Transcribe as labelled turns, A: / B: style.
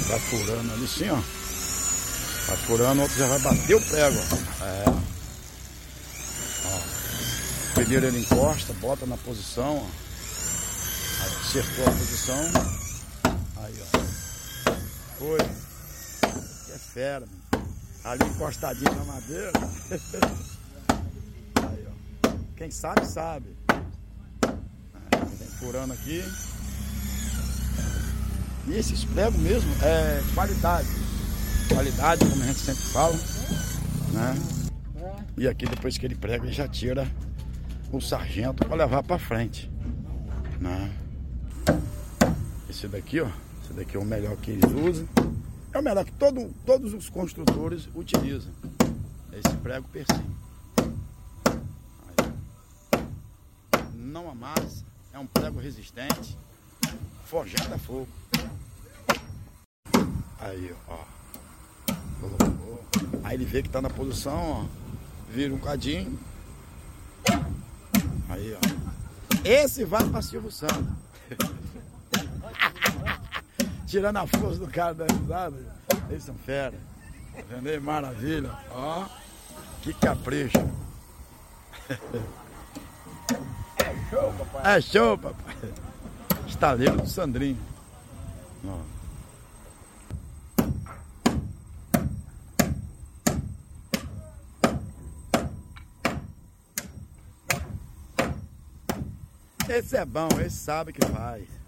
A: Tá furando ali sim, ó. Tá furando, o outro já vai bater o prego, ó. É. Ó. Primeiro ele encosta, bota na posição, ó. Acertou a posição. Aí, ó. Foi. Que é fera, mano. Ali encostadinho na madeira. Aí, ó. Quem sabe, sabe. Vem furando aqui. E esses pregos mesmo é qualidade. Qualidade, como a gente sempre fala, né? E aqui depois que ele prega, ele já tira o sargento para levar para frente, né? Esse daqui, ó. Esse daqui é o melhor que eles usam. É o melhor que todos os construtores utilizam. Esse prego persim. Não amassa. É um prego resistente. Forjado a fogo. Aí, ó. Colocou. Aí ele vê que tá na posição, ó. Vira um cadinho. Aí, ó. Esse vai pra Silvio Santos. Tirando a força do cara da risada. Eles são fera. Entendeu? Maravilha. Ó. Que capricho. É show, papai. É show, papai. Estaleiro do Sandrinho. Ó. Esse é bom, esse sabe que faz.